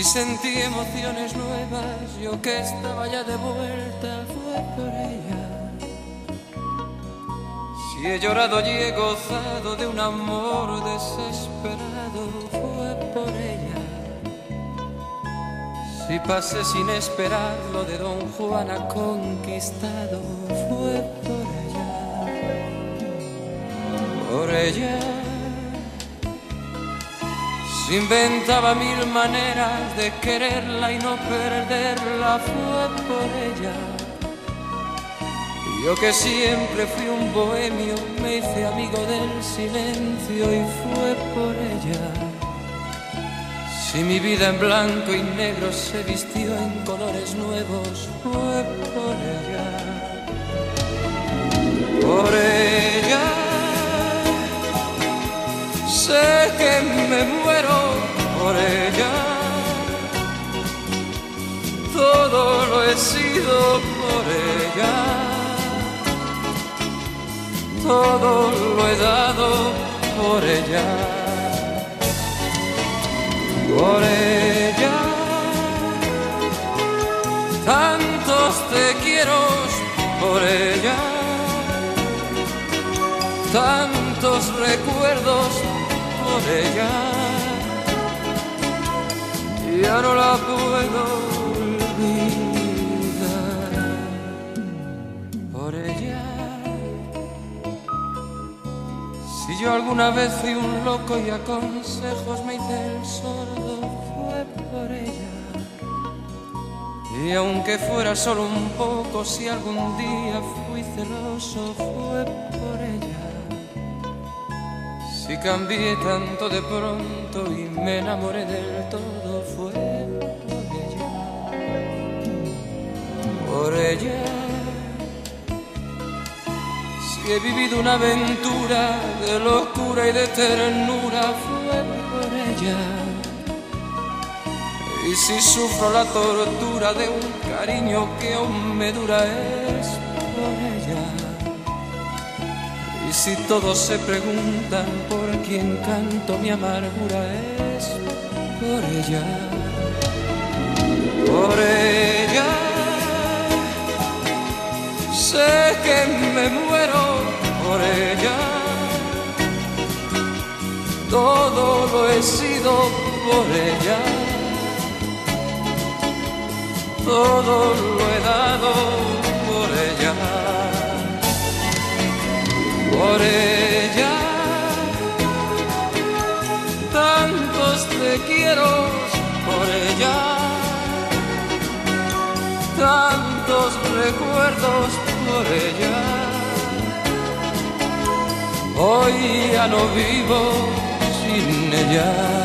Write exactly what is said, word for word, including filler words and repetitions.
y sentí emociones nuevas. Yo que estaba ya de vuelta, fue por ella. Si he llorado y he gozado de un amor desesperado, fue por ella. Si pasé sin esperarlo de Don Juan a conquistado, fue por ella. Por ella se inventaba mil maneras de quererla y no perderla, fue por ella. Yo que siempre fui un bohemio, me hice amigo del silencio y fue por ella. Si mi vida en blanco y negro se vistió en colores nuevos, fue por ella. Por ella sé que me muero, por ella todo lo he sido, por ella todo lo he dado, por ella. Por ella tantos te quiero, por ella tantos recuerdos, por ella ya no la puedo olvidar. Por ella si yo alguna vez fui un loco y a consejos me hice el sordo, fue por ella. Y aunque fuera solo un poco, si algún día fui celoso, fue por ella. Si cambié tanto de pronto y me enamoré del todo, fue por ella. Por ella he vivido una aventura de locura y de ternura, fue por ella. Y si sufro la tortura de un cariño que aún me dura, es por ella. Y si todos se preguntan por quién canto mi amargura, es por ella. Por ella sé que me muero, por ella todo lo he sido, por ella todo lo he dado, por ella. Por ella tantos te quiero, por ella tantos recuerdos, por ella hoy ya no vivo sin ella.